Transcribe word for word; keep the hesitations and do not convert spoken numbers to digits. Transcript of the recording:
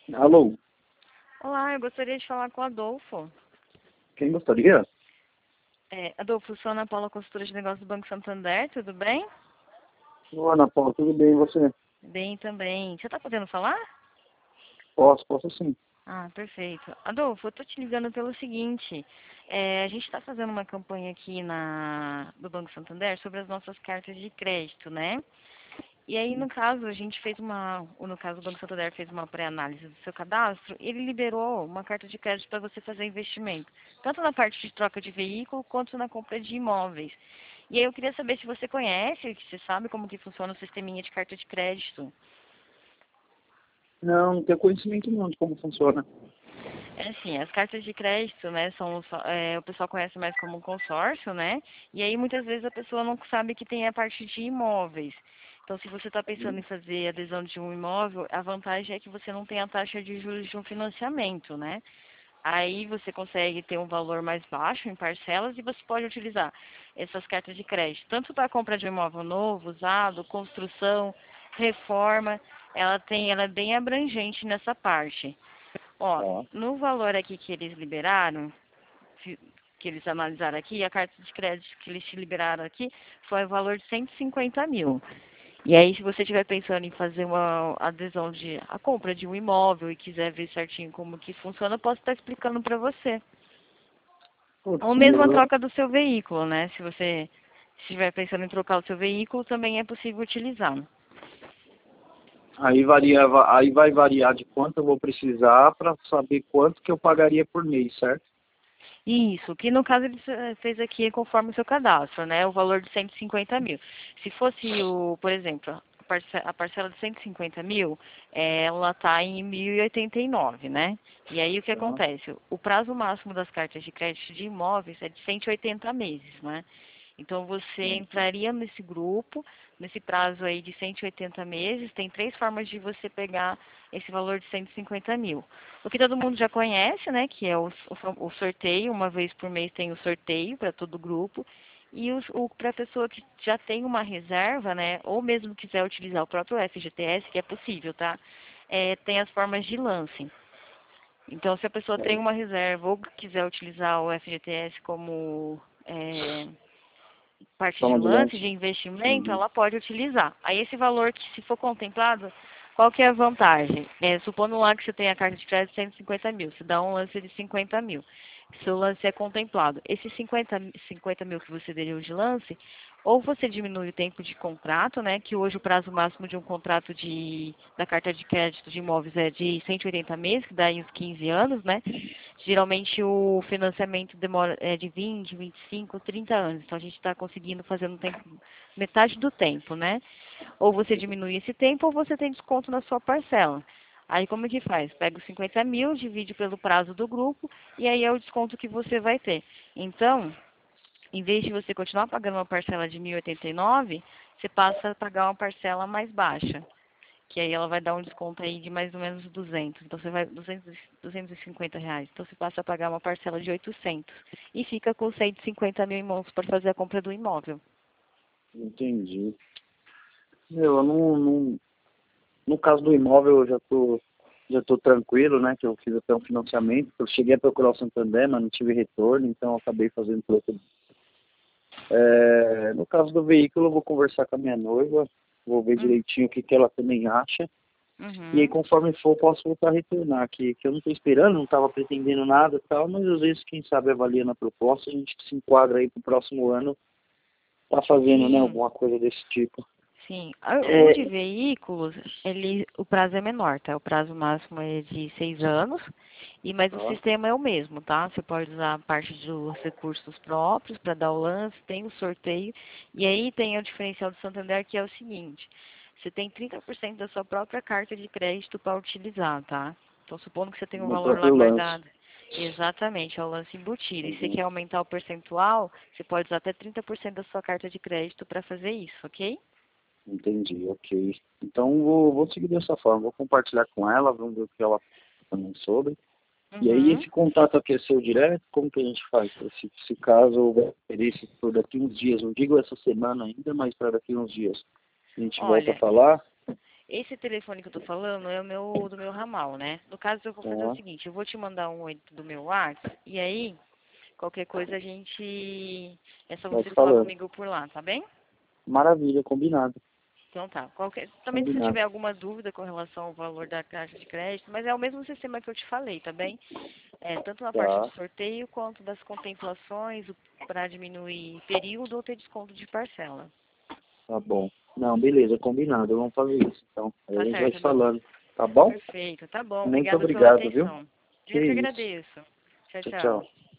Alô, Olá, eu gostaria de falar com o Adolfo. quem gostaria? É, Adolfo, sou Ana Paula, consultora de negócios do Banco Santander, tudo bem? Ô, Ana Paula, tudo bem, e você? Bem também. Você está podendo falar? Posso, posso sim. Ah, perfeito. Adolfo, eu estou te ligando pelo seguinte. É, a gente está fazendo uma campanha aqui na, do Banco Santander sobre as nossas cartas de crédito, né? E aí, no caso, a gente fez uma, ou no caso, o Banco Santander fez uma pré-análise do seu cadastro, ele liberou uma carta de crédito para você fazer investimento, tanto na parte de troca de veículo, quanto na compra de imóveis. E aí eu queria saber se você conhece, se você sabe como que funciona o sisteminha de carta de crédito. Não, não tenho conhecimento não de como funciona. É assim, as cartas de crédito, né, são, só- é, o pessoal conhece mais como um consórcio, né? E aí muitas vezes a pessoa não sabe que tem a parte de imóveis. Então, se você está pensando em fazer adesão de um imóvel, a vantagem é que você não tem a taxa de juros de um financiamento, né? Aí você consegue ter um valor mais baixo em parcelas e você pode utilizar essas cartas de crédito, tanto para a compra de um imóvel novo, usado, construção, reforma. Ela tem, ela é bem abrangente nessa parte. Ó, Tá. no valor aqui que eles liberaram, que que eles analisaram aqui, a carta de crédito que eles te liberaram aqui foi o valor de cento e cinquenta mil. E aí, se você estiver pensando em fazer uma adesão de a compra de um imóvel e quiser ver certinho como que funciona, eu posso estar explicando para você. Putz, Ou mesmo a meu, troca do seu veículo, né? Se você estiver pensando em trocar o seu veículo, também é possível utilizar. aí varia, va- aí vai variar de quanto eu vou precisar para saber quanto que eu pagaria por mês, certo? Isso, que no caso ele fe- fez aqui é conforme o seu cadastro, né? O valor de cento e cinquenta mil. Se fosse o, por exemplo, a parce- a parcela de cento e cinquenta mil, eh, ela está em mil e oitenta e nove, né? E aí o que Tá. acontece? O prazo máximo das cartas de crédito de imóveis é de cento e oitenta meses, né? Então você entraria nesse grupo, nesse prazo aí de cento e oitenta meses, tem três formas de você pegar esse valor de cento e cinquenta mil. O que todo mundo já conhece, né, que é o, o, o sorteio, uma vez por mês tem o sorteio para todo o grupo, e o, o, para a pessoa que já tem uma reserva, né, ou mesmo quiser utilizar o próprio F G T S, que é possível, tá, é, tem as formas de lance. Então, se a pessoa tem É. uma reserva ou quiser utilizar o F G T S como é, parte de Toma de lance, lance. de investimento, Uhum. ela pode utilizar. Aí esse valor que se for contemplado, qual que é a vantagem? É, supondo lá que você tem a carta de crédito de cento e cinquenta mil, você dá um lance de cinquenta mil. Seu lance é contemplado. Esses cinquenta, cinquenta mil que você deu de lance, ou você diminui o tempo de contrato, né? Que hoje o prazo máximo de um contrato de, da carta de crédito de imóveis é de cento e oitenta meses, que dá aí uns quinze anos, né? Geralmente o financiamento demora é, de vinte, vinte e cinco, trinta anos. Então a gente está conseguindo fazer no tempo, metade do tempo, né? Ou você diminui esse tempo ou você tem desconto na sua parcela. Aí como é que faz? Pega os cinquenta mil, divide pelo prazo do grupo e aí é o desconto que você vai ter. Então, em vez de você continuar pagando uma parcela de mil e oitenta e nove, você passa a pagar uma parcela mais baixa, que aí ela vai dar um desconto aí de mais ou menos duzentos. Então você vai duzentos, duzentos e cinquenta reais. Então você passa a pagar uma parcela de oitocentos e fica com cento e cinquenta mil em mãos para fazer a compra do imóvel. Entendi. Meu, eu não, não, no caso do imóvel eu já tô, já tô tranquilo, né? Que eu fiz até um financiamento. Eu cheguei a procurar o Santander, mas não tive retorno, então eu acabei fazendo por outro. É, no caso do veículo, eu vou conversar com a minha noiva, vou ver Hum, direitinho o que, que ela também acha. E aí, Uhum. conforme for, eu posso voltar a retornar. Que, que eu não estou esperando, não estava pretendendo nada e tal, mas às vezes, quem sabe, avaliando a proposta, a gente se enquadra aí para o próximo ano, tá fazendo, né, Sim, alguma coisa desse tipo. sim. Ah, o de É, veículos, ele, o prazo é menor, tá? O prazo máximo é de seis anos, e mas o tá, sistema é o mesmo, tá? Você pode usar parte dos recursos próprios para dar o lance, tem o sorteio, e aí tem o diferencial do Santander que é o seguinte, você tem trinta por cento da sua própria carta de crédito para utilizar, tá? Então, supondo que você tem um no valor lá próprio lance. guardado. Exatamente, é o lance embutido. E se você Uhum, quer aumentar o percentual, você pode usar até trinta por cento da sua carta de crédito para fazer isso, ok? entendi, ok. Então, vou, vou seguir dessa forma, vou compartilhar com ela, vamos ver o que ela também sobre. E aí, Uhum. esse contato aqui é seu direto, como que a gente faz? Se, se caso houver interesse por daqui uns dias, não digo essa semana ainda, mas para daqui uns dias, a gente volta a Olha, falar. Esse telefone que eu tô falando é o meu, do meu ramal, né? No caso, eu vou fazer o Tá. seguinte, eu vou te mandar um oi do meu WhatsApp, e aí, qualquer coisa a gente... É só Vai você te falar falando. comigo por lá, tá bem? Maravilha, combinado. Então tá. Qualquer... Também se você Combinado. tiver alguma dúvida com relação ao valor da caixa de crédito, mas é o mesmo sistema que eu te falei, tá bem? É, tanto na parte do Tá, sorteio quanto das contemplações, para diminuir período ou ter desconto de parcela. tá bom. Não, beleza, combinado. Vamos fazer isso, então. Aí a Tá gente vai certo, te Edu? falando. Tá bom? Perfeito, tá bom. Muito Obrigada pela obrigado, viu? atenção. Que Eu que isso. agradeço. Tchau, Tchau, tchau. tchau.